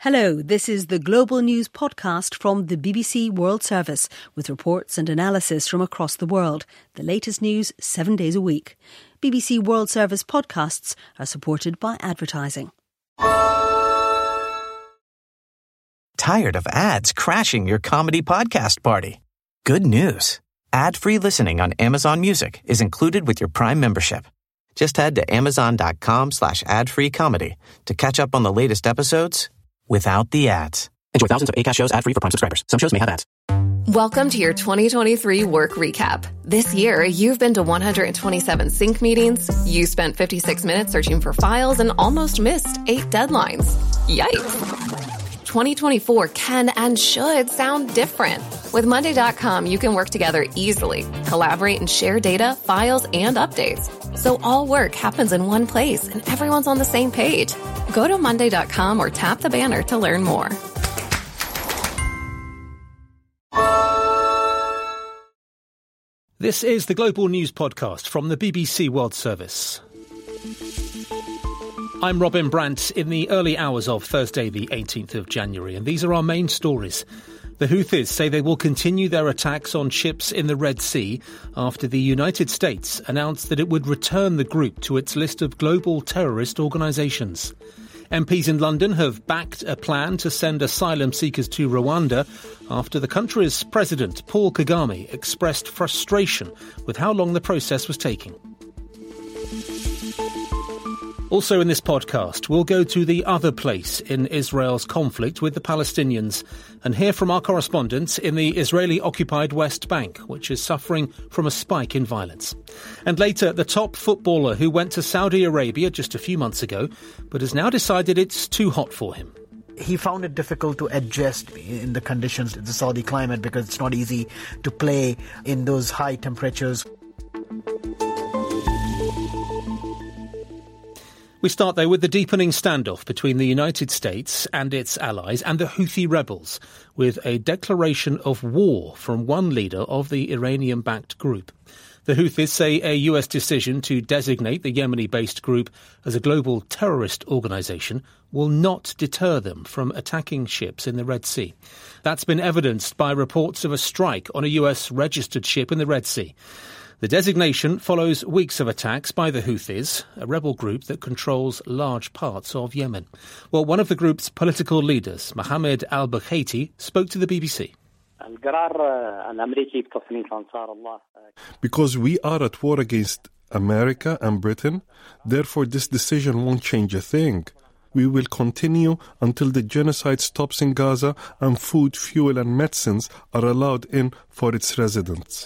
Hello, this is the Global News podcast from the BBC World Service with reports and analysis from across the world. The latest news 7 days a week. BBC World Service podcasts are supported by advertising. Tired of ads crashing your comedy podcast party? Good news. Ad-free listening on Amazon Music is included with your Prime membership. Just head to amazon.com/ad-free comedy to catch up on the latest episodes without the ads. Enjoy thousands of Acast shows ad-free for Prime subscribers. Some shows may have ads. Welcome to your 2023 work recap. This year, you've been to 127 sync meetings, you spent 56 minutes searching for files, and almost missed 8 deadlines. Yikes. 2024 can and should sound different. With Monday.com, you can work together easily, collaborate and share data, files, and updates. So all work happens in one place and everyone's on the same page. Go to Monday.com or tap the banner to learn more. This is the Global News Podcast from the BBC World Service. I'm Robin Brandt in the early hours of Thursday, the 18th of January, and these are our main stories. The Houthis say they will continue their attacks on ships in the Red Sea after the United States announced that it would return the group to its list of global terrorist organisations. MPs in London have backed a plan to send asylum seekers to Rwanda after the country's president, Paul Kagame, expressed frustration with how long the process was taking. Also in this podcast, we'll go to the other place in Israel's conflict with the Palestinians and hear from our correspondents in the Israeli-occupied West Bank, which is suffering from a spike in violence. And later, the top footballer who went to Saudi Arabia just a few months ago, but has now decided it's too hot for him. He found it difficult to adjust in the conditions of the Saudi climate because it's not easy to play in those high temperatures. We start, though, with the deepening standoff between the United States and its allies and the Houthi rebels, with a declaration of war from one leader of the Iranian-backed group. The Houthis say a US decision to designate the Yemeni-based group as a global terrorist organisation will not deter them from attacking ships in the Red Sea. That's been evidenced by reports of a strike on a US-registered ship in the Red Sea. The designation follows weeks of attacks by the Houthis, a rebel group that controls large parts of Yemen. Well, one of the group's political leaders, Mohammed al-Baghaiti, spoke to the BBC. Because we are at war against America and Britain, therefore this decision won't change a thing. We will continue until the genocide stops in Gaza and food, fuel and medicines are allowed in for its residents.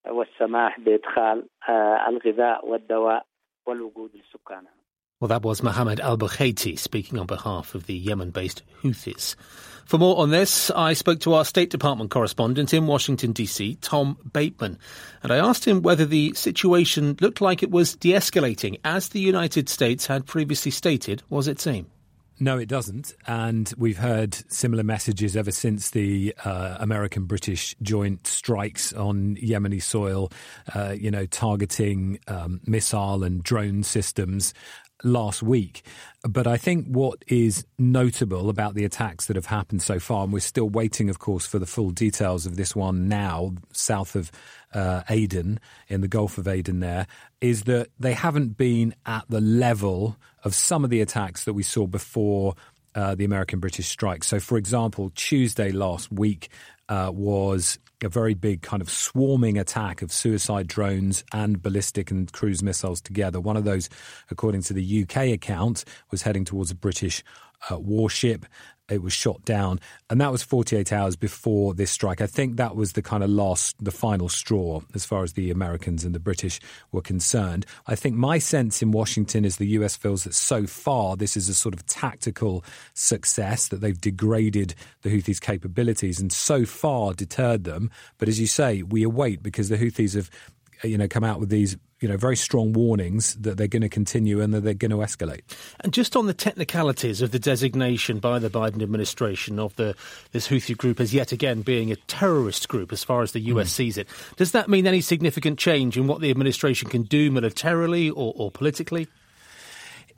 Well, that was Mohammed al-Baghaiti speaking on behalf of the Yemen-based Houthis. For more on this, I spoke to our State Department correspondent in Washington, D.C., Tom Bateman, and I asked him whether the situation looked like it was de-escalating, as the United States had previously stated was its aim. No, it doesn't. And we've heard similar messages ever since the American-British joint strikes on Yemeni soil, targeting missile and drone systems last week. But I think what is notable about the attacks that have happened so far, and we're still waiting, of course, for the full details of this one now, south of Aden, in the Gulf of Aden there, is that they haven't been at the level of some of the attacks that we saw before the American-British strike. So, for example, Tuesday last week was a very big kind of swarming attack of suicide drones and ballistic and cruise missiles together. One of those, according to the UK account, was heading towards a British warship. It was shot down, and that was 48 hours before this strike. I think that was the kind of the final straw as far as the Americans and the British were concerned. I think my sense in Washington is the US feels that so far this is a sort of tactical success, that they've degraded the Houthis' capabilities and so far deterred them. But as you say, we await, because the Houthis have come out with these very strong warnings that they're going to continue and that they're going to escalate. And just on the technicalities of the designation by the Biden administration of this Houthi group as yet again being a terrorist group as far as the US sees it, does that mean any significant change in what the administration can do militarily or politically?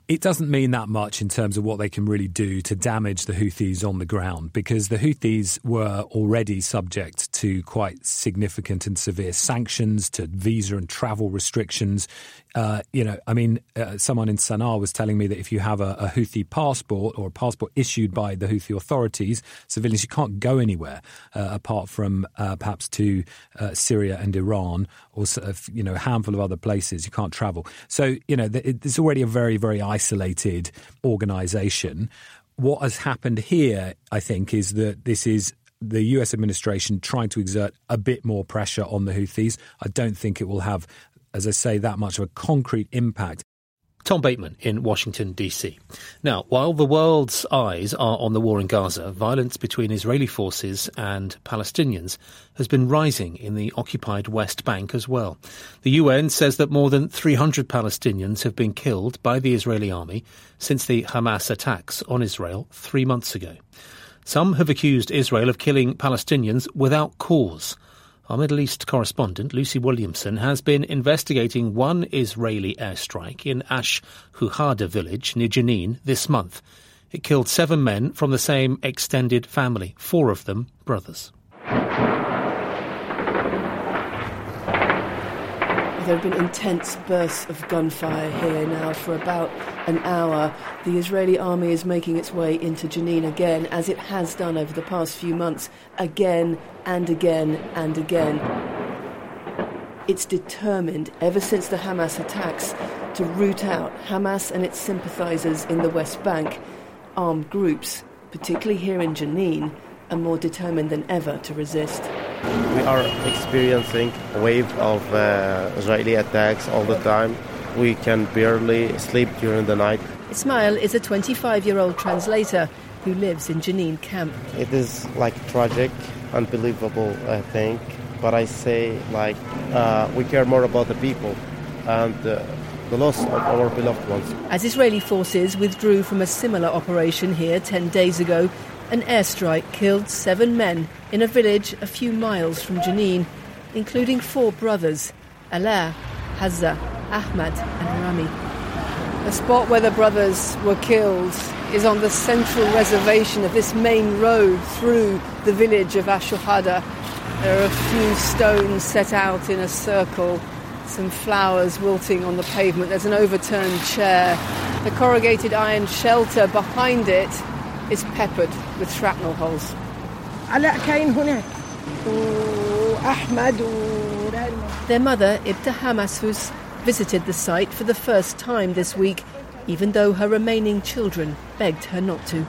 It doesn't mean that much in terms of what they can really do to damage the Houthis on the ground, because the Houthis were already subject to quite significant and severe sanctions, to visa and travel restrictions. Someone in Sana'a was telling me that if you have a Houthi passport or a passport issued by the Houthi authorities, civilians, you can't go anywhere apart from perhaps to Syria and Iran or a handful of other places. You can't travel. So, it's already a very, very isolated organisation. What has happened here, I think, is that this is the US administration trying to exert a bit more pressure on the Houthis. I don't think it will have, as I say, that much of a concrete impact. Tom Bateman in Washington, D.C. Now, while the world's eyes are on the war in Gaza, violence between Israeli forces and Palestinians has been rising in the occupied West Bank as well. The UN says that more than 300 Palestinians have been killed by the Israeli army since the Hamas attacks on Israel 3 months ago. Some have accused Israel of killing Palestinians without cause. Our Middle East correspondent, Lucy Williamson, has been investigating one Israeli airstrike in Ash Huhada village near Jenin this month. It killed 7 men from the same extended family, 4 of them brothers. There have been intense bursts of gunfire here now for about an hour. The Israeli army is making its way into Jenin again, as it has done over the past few months, again and again and again. It's determined, ever since the Hamas attacks, to root out Hamas and its sympathisers in the West Bank. Armed groups, particularly here in Jenin, are more determined than ever to resist. We are experiencing a wave of Israeli attacks all the time. We can barely sleep during the night. Ismail is a 25-year-old translator who lives in Jenin camp. It is tragic, unbelievable, I think. But I say we care more about the people and the loss of our beloved ones. As Israeli forces withdrew from a similar operation here 10 days ago, an airstrike killed 7 men in a village a few miles from Jenin, including 4 brothers, Alaa, Hazza, Ahmad and Rami. The spot where the brothers were killed is on the central reservation of this main road through the village of Ash Huhada. There are a few stones set out in a circle, some flowers wilting on the pavement. There's an overturned chair. The corrugated iron shelter behind it is peppered with shrapnel holes. Their mother, Ibta Hamashus, visited the site for the first time this week, even though her remaining children begged her not to.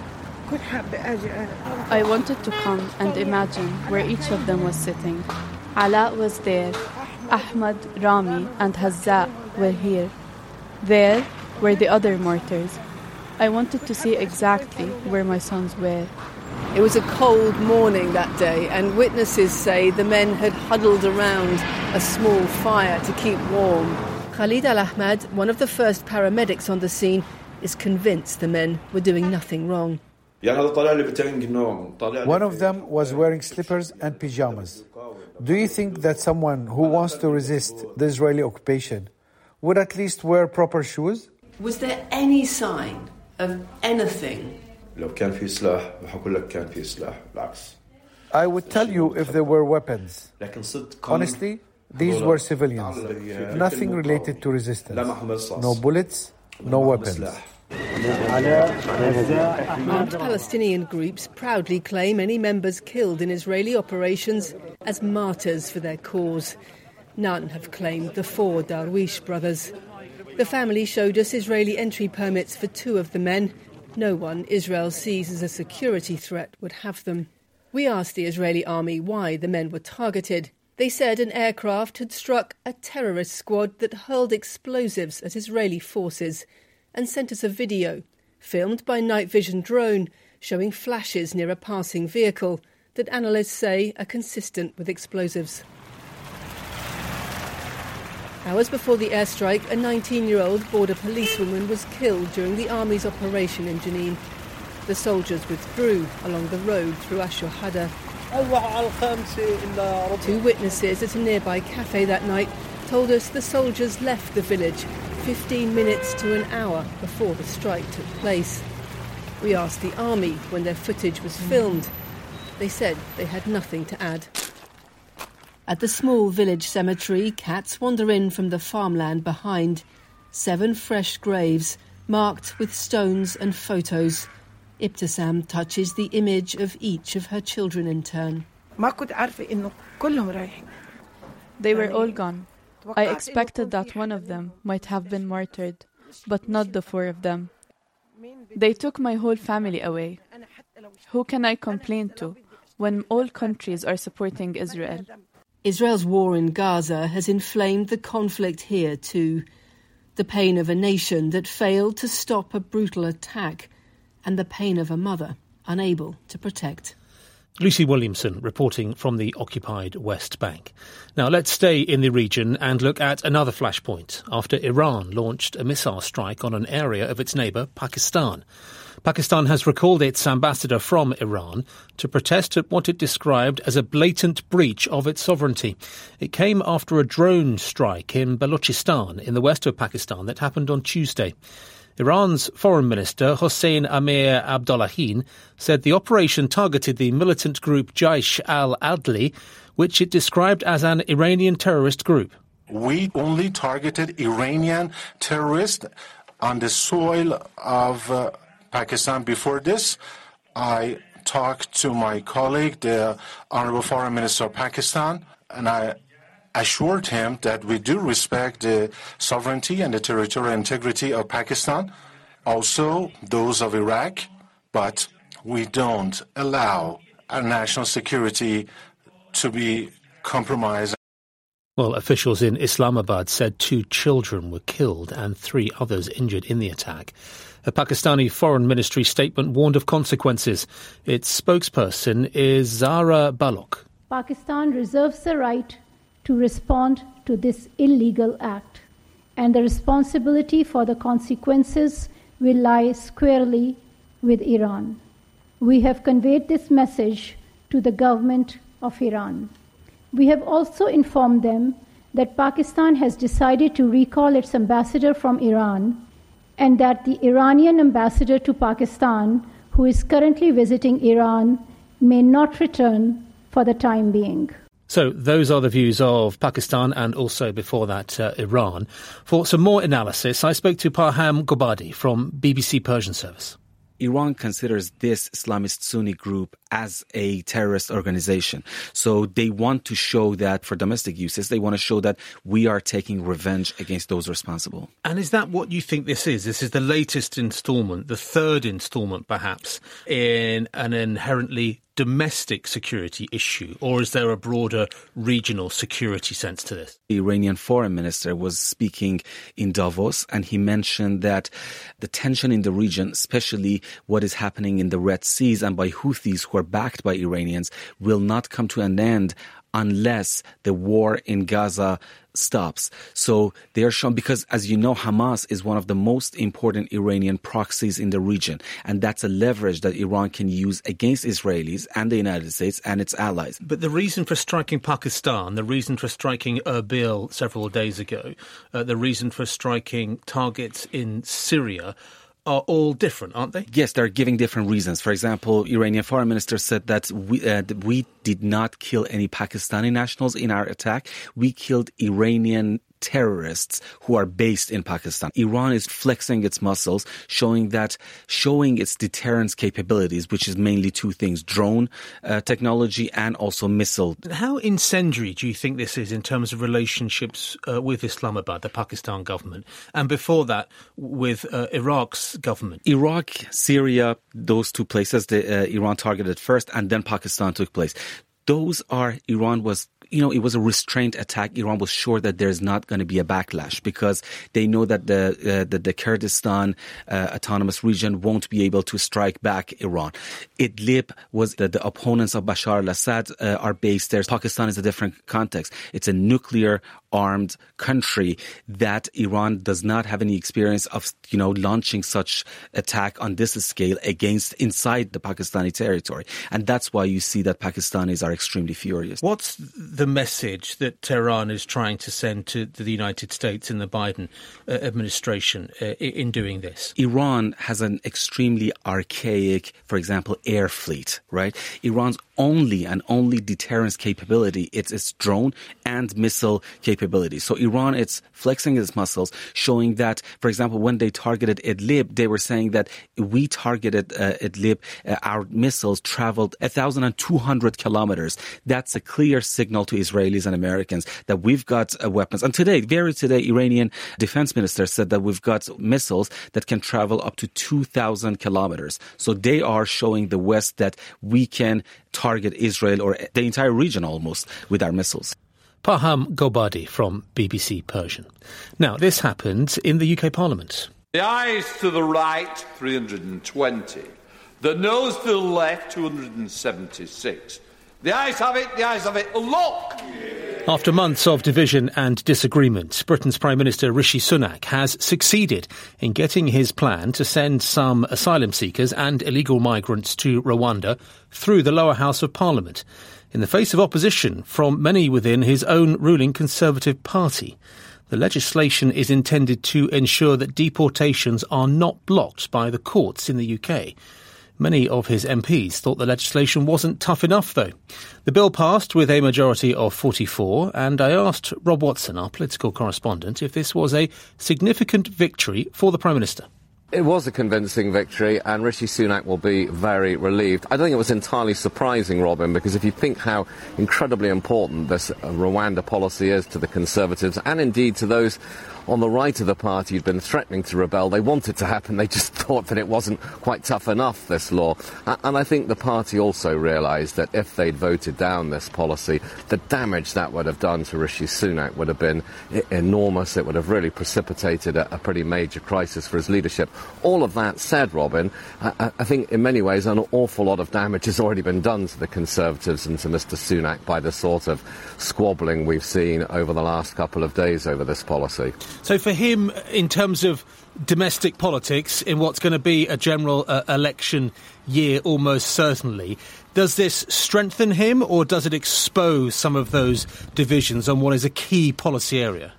I wanted to come and imagine where each of them was sitting. Alaa was there, Ahmad, Rami and Hazza were here. There were the other martyrs. I wanted to see exactly where my sons were. It was a cold morning that day, and witnesses say the men had huddled around a small fire to keep warm. Khalid Al-Ahmad, one of the first paramedics on the scene, is convinced the men were doing nothing wrong. One of them was wearing slippers and pyjamas. Do you think that someone who wants to resist the Israeli occupation would at least wear proper shoes? Was there any sign of anything? I would tell you if there were weapons. Honestly, these were civilians. Nothing related to resistance. No bullets, no weapons. Armed Palestinian groups proudly claim any members killed in Israeli operations as martyrs for their cause. None have claimed the 4 Darwish brothers. The family showed us Israeli entry permits for 2 of the men. No one Israel sees as a security threat would have them. We asked the Israeli army why the men were targeted. They said an aircraft had struck a terrorist squad that hurled explosives at Israeli forces, and sent us a video, filmed by night vision drone, showing flashes near a passing vehicle that analysts say are consistent with explosives. Hours before the airstrike, a 19-year-old border policewoman was killed during the army's operation in Jenin. The soldiers withdrew along the road through Ash Huhada. 2 witnesses at a nearby cafe that night told us the soldiers left the village, 15 minutes to an hour before the strike took place. We asked the army when their footage was filmed. They said they had nothing to add. At the small village cemetery, cats wander in from the farmland behind. 7 fresh graves, marked with stones and photos. Ibtisam touches the image of each of her children in turn. They were all gone. I expected that one of them might have been martyred, but not the 4 of them. They took my whole family away. Who can I complain to when all countries are supporting Israel? Israel's war in Gaza has inflamed the conflict here too. The pain of a nation that failed to stop a brutal attack, and the pain of a mother unable to protect. Lucy Williamson reporting from the occupied West Bank. Now let's stay in the region and look at another flashpoint after Iran launched a missile strike on an area of its neighbour, Pakistan. Pakistan has recalled its ambassador from Iran to protest at what it described as a blatant breach of its sovereignty. It came after a drone strike in Balochistan in the west of Pakistan that happened on Tuesday. Iran's Foreign Minister Hossein Amir Abdollahian said the operation targeted the militant group Jaish al-Adli, which it described as an Iranian terrorist group. We only targeted Iranian terrorists on the soil of Pakistan. Before this, I talked to my colleague, the Honorable Foreign Minister of Pakistan, and I assured him that we do respect the sovereignty and the territorial integrity of Pakistan, also those of Iraq, but we don't allow our national security to be compromised. Well, officials in Islamabad said 2 children were killed and 3 others injured in the attack. A Pakistani Foreign Ministry statement warned of consequences. Its spokesperson is Zahra Balogh. Pakistan reserves the right to respond to this illegal act, and the responsibility for the consequences will lie squarely with Iran. We have conveyed this message to the government of Iran. We have also informed them that Pakistan has decided to recall its ambassador from Iran, and that the Iranian ambassador to Pakistan, who is currently visiting Iran, may not return for the time being. So those are the views of Pakistan and also before that Iran. For some more analysis, I spoke to Parham Gobadi from BBC Persian Service. Iran considers this Islamist Sunni group as a terrorist organization. So they want to show that for domestic uses, they want to show that we are taking revenge against those responsible. And is that what you think this is? This is the latest instalment, the 3rd instalment perhaps, in an inherently domestic security issue, or is there a broader regional security sense to this? The Iranian foreign minister was speaking in Davos, and he mentioned that the tension in the region, especially what is happening in the Red Seas and by Houthis who are backed by Iranians, will not come to an end unless the war in Gaza stops. So they are shown, because as you know, Hamas is one of the most important Iranian proxies in the region. And that's a leverage that Iran can use against Israelis and the United States and its allies. But the reason for striking Pakistan, the reason for striking Erbil several days ago, the reason for striking targets in Syria are all different, aren't they? Yes, they're giving different reasons. For example, Iranian foreign minister said that we did not kill any Pakistani nationals in our attack. We killed Iranian terrorists who are based in Pakistan. Iran is flexing its muscles, showing its deterrence capabilities, which is mainly 2 things: drone technology and also missile. How incendiary do you think this is in terms of relationships with Islamabad, the Pakistan government, and before that with Iraq's government? Iraq, Syria, those 2 places Iran targeted first, and then Pakistan took place. Iran was it was a restrained attack. Iran was sure that there's not going to be a backlash because they know that the Kurdistan autonomous region won't be able to strike back Iran. Idlib was the opponents of Bashar al-Assad are based there. Pakistan is a different context. It's a nuclear armed country that Iran does not have any experience of, launching such attack on this scale against inside the Pakistani territory. And that's why you see that Pakistanis are extremely furious. What's the message that Tehran is trying to send to the United States and the Biden administration in doing this? Iran has an extremely archaic, for example, air fleet, right? Iran's only deterrence capability, it's its drone and missile capability. So Iran, it's flexing its muscles, showing that, for example, when they targeted Idlib, they were saying that we targeted Idlib, our missiles traveled 1,200 kilometers. That's a clear signal to Israelis and Americans that we've got weapons. And today, Iranian defense minister said that we've got missiles that can travel up to 2,000 kilometers. So they are showing the West that we can target Israel or the entire region almost with our missiles. Paham Gobadi from BBC Persian. Now, this happened in the UK Parliament. The ayes to the right, 320. The noes to the left, 276. The ayes have it, look! After months of division and disagreement, Britain's Prime Minister Rishi Sunak has succeeded in getting his plan to send some asylum seekers and illegal migrants to Rwanda through the lower house of Parliament, in the face of opposition from many within his own ruling Conservative Party. The legislation is intended to ensure that deportations are not blocked by the courts in the UK. Many of his MPs thought the legislation wasn't tough enough, though. The bill passed with a majority of 44, and I asked Rob Watson, our political correspondent, if this was a significant victory for the Prime Minister. It was a convincing victory, and Rishi Sunak will be very relieved. I don't think it was entirely surprising, Robin, because if you think how incredibly important this Rwanda policy is to the Conservatives, and indeed to those on the right of the party who'd been threatening to rebel, they wanted it to happen. They just thought that it wasn't quite tough enough, this law. And I think the party also realised that if they'd voted down this policy, the damage that would have done to Rishi Sunak would have been enormous. It would have really precipitated a pretty major crisis for his leadership. All of that said, Robin, I think in many ways an awful lot of damage has already been done to the Conservatives and to Mr Sunak by the sort of squabbling we've seen over the last couple of days over this policy. So for him, in terms of domestic politics, in what's going to be a general election year almost certainly, does this strengthen him or does it expose some of those divisions on what is a key policy area?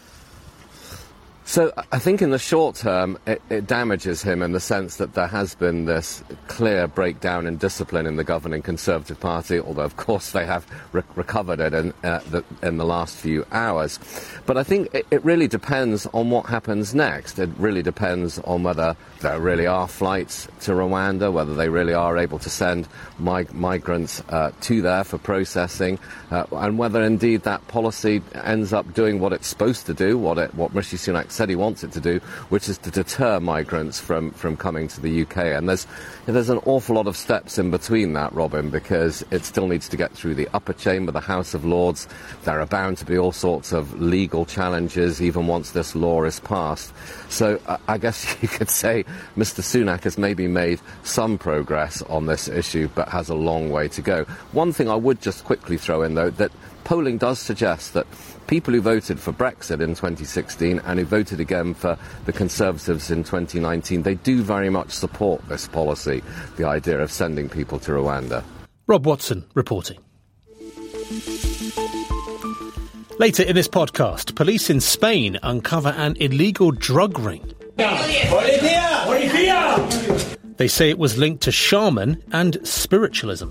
So I think in the short term it damages him in the sense that there has been this clear breakdown in discipline in the governing Conservative Party, although of course they have recovered it in the last few hours. But I think it really depends on what happens next. It really depends on whether there really are flights to Rwanda, whether they really are able to send migrants to there for processing, and whether indeed that policy ends up doing what it's supposed to do, what Rishi Sunak said he wants it to do, which is to deter migrants from coming to the UK. And there's an awful lot of steps in between that, Robin, because it still needs to get through the upper chamber, the House of Lords. There are bound to be all sorts of legal challenges even once this law is passed. So I guess you could say Mr Sunak has maybe made some progress on this issue, but has a long way to go. One thing I would just quickly throw in, though, that polling does suggest that people who voted for Brexit in 2016 and who voted again for the Conservatives in 2019, they do very much support this policy, the idea of sending people to Rwanda. Rob Watson reporting. Later in this podcast, police in Spain uncover an illegal drug ring. They say it was linked to shaman and spiritualism.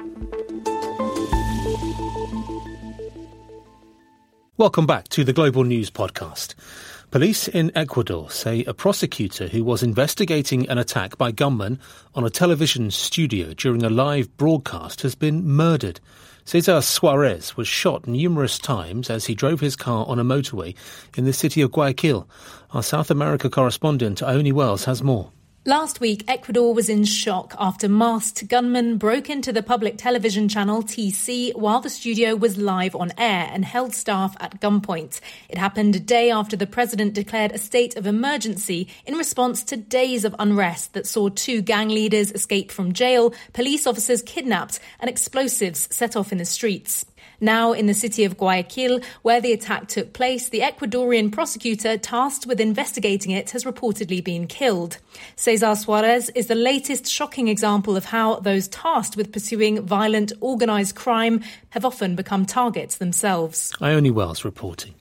Welcome back to the Global News Podcast. Police in Ecuador say a prosecutor who was investigating an attack by gunmen on a television studio during a live broadcast has been murdered. Cesar Suarez was shot numerous times as he drove his car on a motorway in the city of Guayaquil. Our South America correspondent Ione Wells has more. Last week, Ecuador was in shock after masked gunmen broke into the public television channel TC while the studio was live on air and held staff at gunpoint. It happened a day after the president declared a state of emergency in response to days of unrest that saw 2 gang leaders escape from jail, police officers kidnapped, and explosives set off in the streets. Now, in the city of Guayaquil, where the attack took place, the Ecuadorian prosecutor tasked with investigating it has reportedly been killed. Cesar Cesar Suarez is the latest shocking example of how those tasked with pursuing violent, organised crime have often become targets themselves. Ione Wells reporting.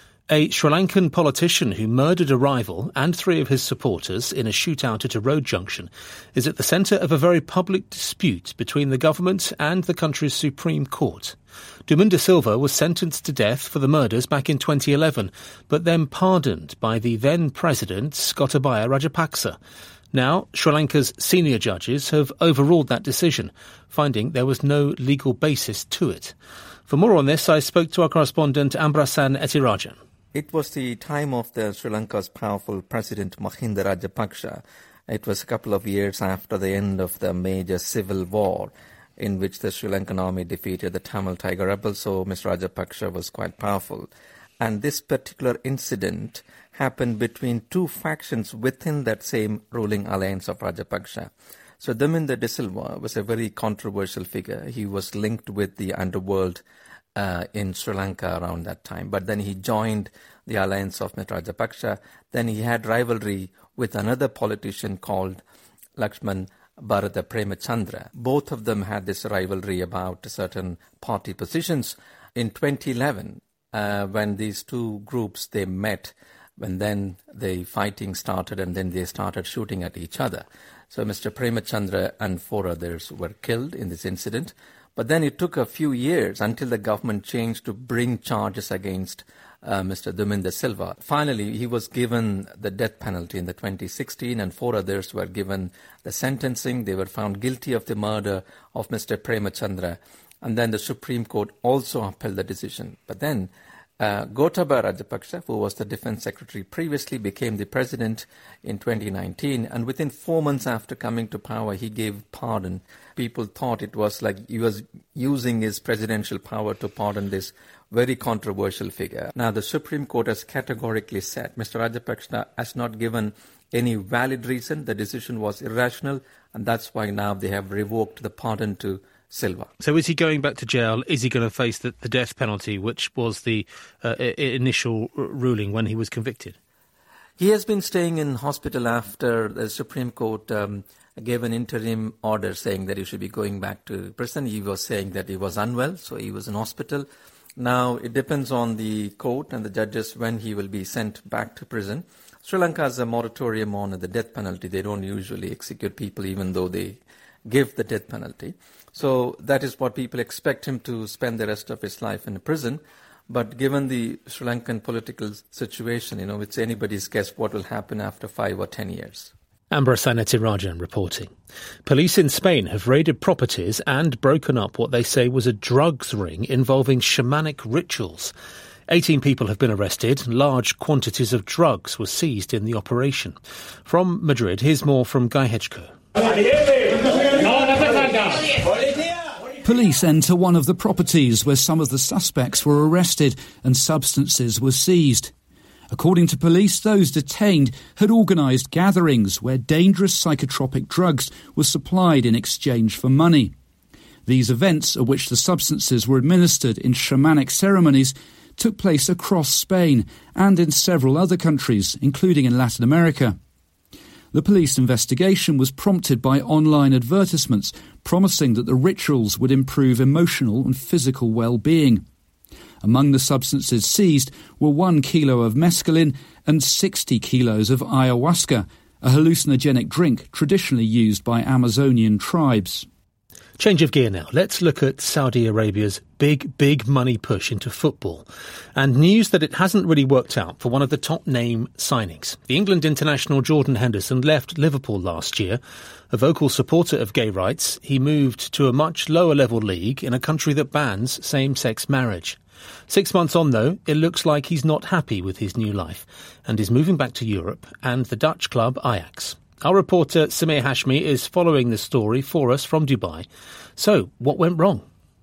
A Sri Lankan politician who murdered a rival and 3 of his supporters in a shootout at a road junction is at the centre of a very public dispute between the government and the country's Supreme Court. Duminda Silva was sentenced to death for the murders back in 2011, but then pardoned by the then-president Gotabaya Rajapaksa. Now, Sri Lanka's senior judges have overruled that decision, finding there was no legal basis to it. For more on this, I spoke to our correspondent Ambrasan Ethirajan. It was the time of the Sri Lanka's powerful President Mahinda Rajapaksa. It was a couple of years after the end of the major civil war in which the Sri Lankan army defeated the Tamil Tiger rebels, so Mr. Rajapaksa was quite powerful. And this particular incident happened between 2 factions within that same ruling alliance of Rajapaksa. So Duminda De Silva was a very controversial figure. He was linked with the underworld in Sri Lanka around that time. But then he joined the alliance of Mr. Rajapaksa. Then he had rivalry with another politician called Lakshman Bharata Premachandra. Both of them had this rivalry about certain party positions. In 2011, when these 2 groups, they met, when then the fighting started and then they started shooting at each other. So Mr. Premachandra and 4 others were killed in this incident. But then it took a few years until the government changed to bring charges against Mr. Duminda Silva. Finally, he was given the death penalty in the 2016 and 4 others were given the sentencing. They were found guilty of the murder of Mr. Premachandra. And then the Supreme Court also upheld the decision. But then Gotabaya Rajapaksa, who was the defense secretary previously, became the president in 2019. And within 4 months after coming to power, he gave pardon. People thought it was like he was using his presidential power to pardon this very controversial figure. Now, the Supreme Court has categorically said Mr. Rajapaksa has not given any valid reason. The decision was irrational, and that's why now they have revoked the pardon to Silva. So is he going back to jail? Is he going to face the death penalty, which was the initial ruling when he was convicted? He has been staying in hospital after the Supreme Court gave an interim order saying that he should be going back to prison. He was saying that he was unwell, so he was in hospital. Now, it depends on the court and the judges when he will be sent back to prison. Sri Lanka has a moratorium on the death penalty. They don't usually execute people even though they give the death penalty. So that is what people expect him to spend the rest of his life in prison. But given the Sri Lankan political situation, it's anybody's guess what will happen after 5 or 10 years. Ambrasan Ethirajan reporting. Police in Spain have raided properties and broken up what they say was a drugs ring involving shamanic rituals. 18 people have been arrested. Large quantities of drugs were seized in the operation. From Madrid, here's more from Guy Hedgeko. Police enter one of the properties where some of the suspects were arrested and substances were seized. According to police, those detained had organised gatherings where dangerous psychotropic drugs were supplied in exchange for money. These events, at which the substances were administered in shamanic ceremonies, took place across Spain and in several other countries, including in Latin America. The police investigation was prompted by online advertisements promising that the rituals would improve emotional and physical well-being. Among the substances seized were 1 kilo of mescaline and 60 kilos of ayahuasca, a hallucinogenic drink traditionally used by Amazonian tribes. Change of gear now. Let's look at Saudi Arabia's big money push into football and news that it hasn't really worked out for one of the top name signings. The England international Jordan Henderson left Liverpool last year. A vocal supporter of gay rights, he moved to a much lower level league in a country that bans same-sex marriage. 6 months on, though, it looks like he's not happy with his new life and is moving back to Europe and the Dutch club Ajax. Our reporter Samir Hashmi is following the story for us from Dubai. So, what went wrong?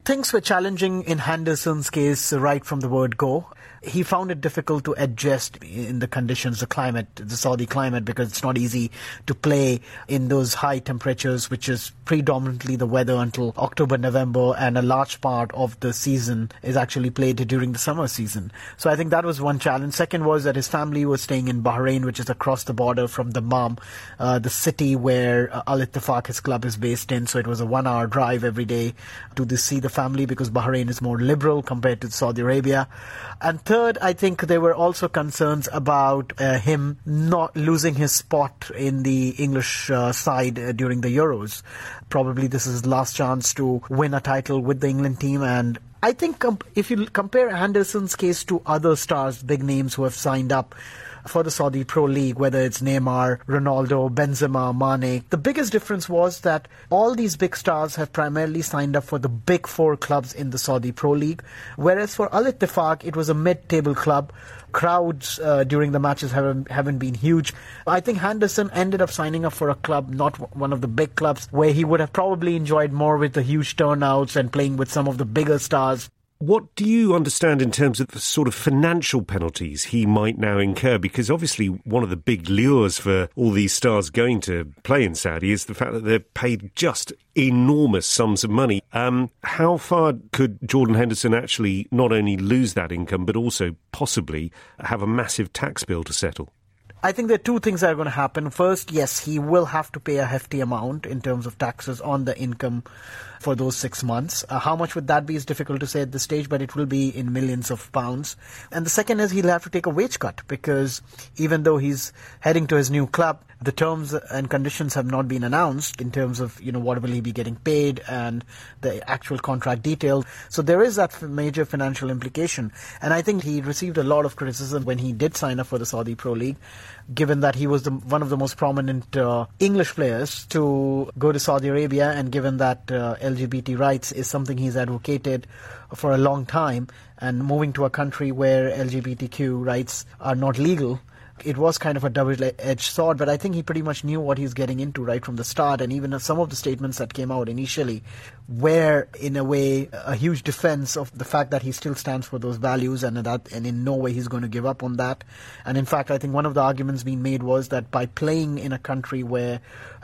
Things were challenging in Henderson's case right from the word go. He found it difficult to adjust in the conditions, the Saudi climate, because it's not easy to play in those high temperatures, which is predominantly the weather until October, November, and a large part of the season is actually played during the summer season. So I think that was one challenge. Second was that his family was staying in Bahrain, which is across the border from Dammam, the city where Al Ittifaq, his club, is based in. So it was a 1-hour drive every day to see the family, because Bahrain is more liberal compared to Saudi Arabia. And third, I think there were also concerns about him not losing his spot in the English side during the Euros. Probably this is his last chance to win a title with the England team. And I think if you compare Henderson's case to other stars, big names who have signed up for the Saudi Pro League, whether it's Neymar, Ronaldo, Benzema, Mane, the biggest difference was that all these big stars have primarily signed up for the big four clubs in the Saudi Pro League, whereas for Al Ittifaq, it was a mid-table club. Crowds during the matches haven't been huge. I think Henderson ended up signing up for a club, not one of the big clubs, where he would have probably enjoyed more with the huge turnouts and playing with some of the bigger stars. What do you understand in terms of the sort of financial penalties he might now incur? Because obviously one of the big lures for all these stars going to play in Saudi is the fact that they're paid just enormous sums of money. How far could Jordan Henderson actually not only lose that income, but also possibly have a massive tax bill to settle? I think there are two things that are going to happen. First, yes, he will have to pay a hefty amount in terms of taxes on the income for those 6 months. How much would that be is difficult to say at this stage, but it will be in millions of pounds. And the second is he'll have to take a wage cut, because even though he's heading to his new club, the terms and conditions have not been announced in terms of, what will he be getting paid and the actual contract details. So there is that major financial implication. And I think he received a lot of criticism when he did sign up for the Saudi Pro League, given that he was one of the most prominent English players to go to Saudi Arabia, and given that LGBT rights is something he's advocated for a long time, and moving to a country where LGBTQ rights are not legal, it was kind of a double-edged sword. But I think he pretty much knew what he's getting into right from the start, and even some of the statements that came out initially were, in a way, a huge defense of the fact that he still stands for those values, and in no way he's going to give up on that. And in fact, I think one of the arguments being made was that by playing in a country where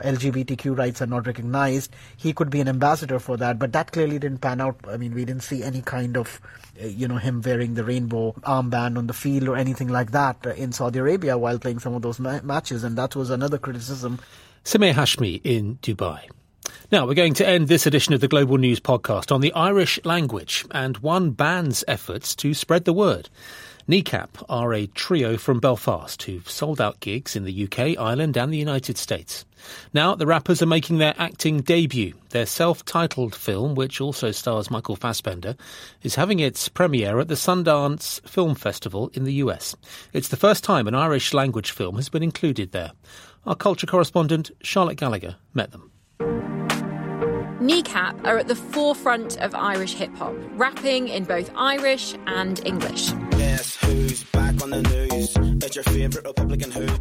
LGBTQ rights are not recognized, he could be an ambassador for that. But that clearly didn't pan out. I mean, we didn't see any kind of him wearing the rainbow armband on the field or anything like that in Saudi Arabia while playing some of those matches, and that was another criticism. Samir Hashmi in Dubai. Now, we're going to end this edition of the Global News podcast on the Irish language and one band's efforts to spread the word. Kneecap are a trio from Belfast who've sold out gigs in the UK, Ireland and the United States. Now the rappers are making their acting debut. Their self-titled film, which also stars Michael Fassbender, is having its premiere at the Sundance Film Festival in the US. It's the first time an Irish language film has been included there. Our culture correspondent Charlotte Gallagher met them. Kneecap are at the forefront of Irish hip-hop, rapping in both Irish and English. Guess who's back on the news? It's your favourite Republican who?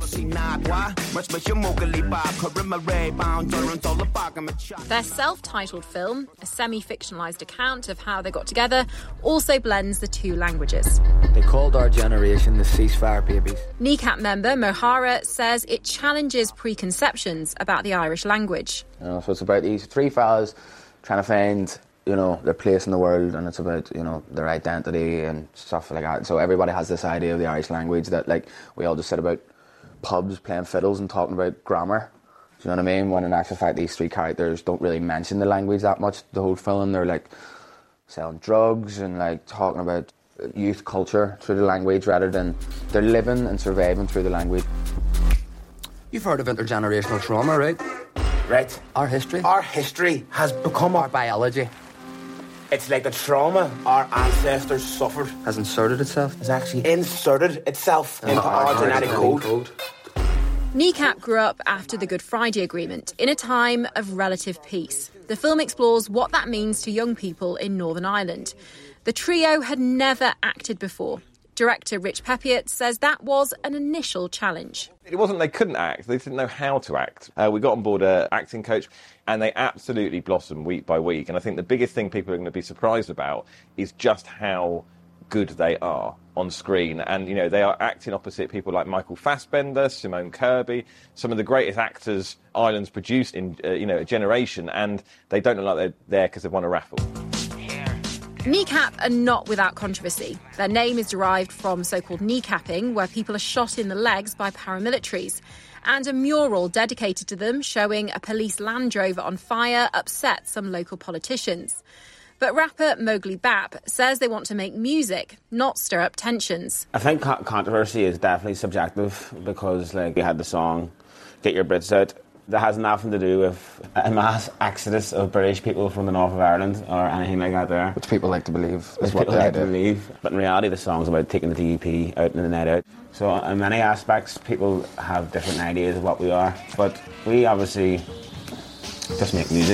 Their self-titled film, a semi-fictionalised account of how they got together, also blends the two languages. They called our generation the ceasefire babies. Kneecap member Mohara says it challenges preconceptions about the Irish language. So it's about these three fellas trying to find, their place in the world, and it's about, their identity and stuff like that. So everybody has this idea of the Irish language that, we all just sit about pubs playing fiddles and talking about grammar. Do you know what I mean? When in actual fact, these three characters don't really mention the language that much the whole film. They're, selling drugs and, talking about youth culture through the language rather than they're living and surviving through the language. You've heard of intergenerational trauma, right? Right. Our history. Our history has become our biology. It's like the trauma our ancestors suffered has inserted itself. Has actually inserted itself into our genetic code. Kneecap grew up after the Good Friday Agreement, in a time of relative peace. The film explores what that means to young people in Northern Ireland. The trio had never acted before. director Rich Pepiot says that was an initial challenge. It wasn't they couldn't act, they didn't know how to act. We got on board an acting coach and they absolutely blossomed week by week. And I think the biggest thing people are going to be surprised about is just how good they are on screen. And, you know, they are acting opposite people like Michael Fassbender, Simone Kirby, some of the greatest actors Ireland's produced in, a generation. And they don't look like they're there because they've won a raffle. Kneecap are not without controversy. Their name is derived from so-called kneecapping, where people are shot in the legs by paramilitaries. And a mural dedicated to them showing a police Land Rover on fire upset some local politicians. But rapper Mowgli Bap says they want to make music, not stir up tensions. I think controversy is definitely subjective because, you had the song Get Your Brits Out. That has nothing to do with a mass exodus of British people from the north of Ireland or anything like that there. Which people like to believe is what they like to believe. But in reality, the song's about taking the DUP out and the net out. So in many aspects, people have different ideas of what we are. But we obviously just make music.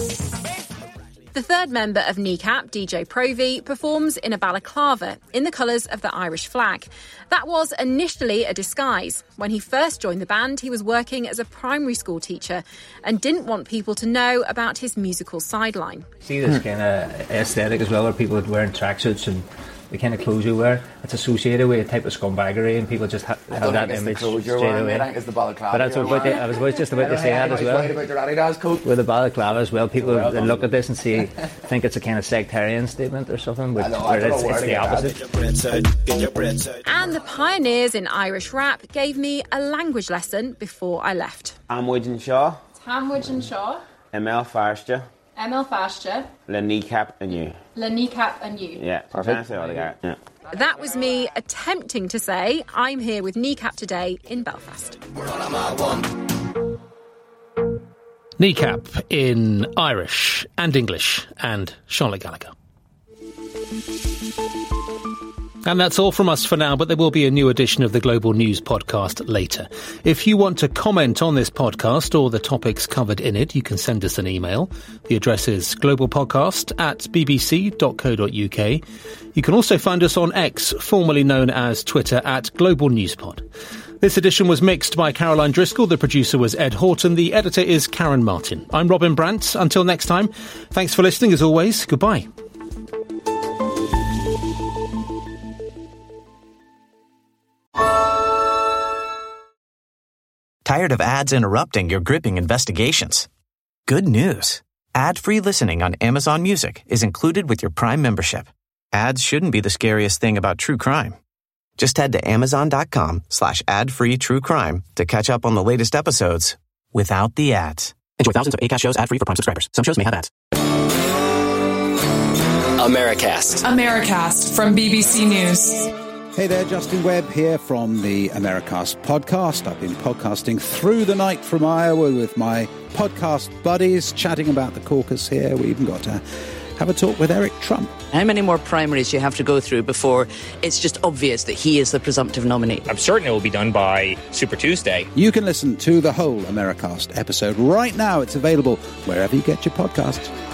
The third member of Kneecap, DJ Provi, performs in a balaclava in the colours of the Irish flag. That was initially a disguise. When he first joined the band, he was working as a primary school teacher and didn't want people to know about his musical sideline. See this kind of aesthetic as well, where people are wearing tracksuits and the kind of clothes you wear, it's associated with a type of scumbaggery, and people just have that image straight away. I think it's the balaclava. But I was just about to say that as well. About your Adidas coat. With the balaclava as well, people look at this and think it's a kind of sectarian statement or something, where it's the opposite. And the pioneers in Irish rap gave me a language lesson before I left. Amwidge Shaw. Tamwidge and Shaw. Emil Farster. Emil Fascia. Le Kneecap and you. Le Kneecap and you. Yeah, perfect. Yeah. That was me attempting to say I'm here with Kneecap today in Belfast. Kneecap in Irish and English and Charlotte Gallagher. And that's all from us for now, but there will be a new edition of the Global News podcast later. If you want to comment on this podcast or the topics covered in it, you can send us an email. The address is globalpodcast@bbc.co.uk. You can also find us on X, formerly known as Twitter, @GlobalNewsPod. This edition was mixed by Caroline Driscoll. The producer was Ed Horton. The editor is Karen Martin. I'm Robin Brandt. Until next time, thanks for listening. As always, goodbye. Tired of ads interrupting your gripping investigations? Good news. Ad-free listening on Amazon Music is included with your Prime membership. Ads shouldn't be the scariest thing about true crime. Just head to amazon.com/ad-free true crime to catch up on the latest episodes without the ads. Enjoy thousands of Acast shows ad-free for Prime subscribers. Some shows may have ads. Americast from BBC News. Hey there, Justin Webb here from the Americast podcast. I've been podcasting through the night from Iowa with my podcast buddies, chatting about the caucus here. We even got to have a talk with Eric Trump. How many more primaries do you have to go through before it's just obvious that he is the presumptive nominee? I'm certain it will be done by Super Tuesday. You can listen to the whole Americast episode right now. It's available wherever you get your podcasts.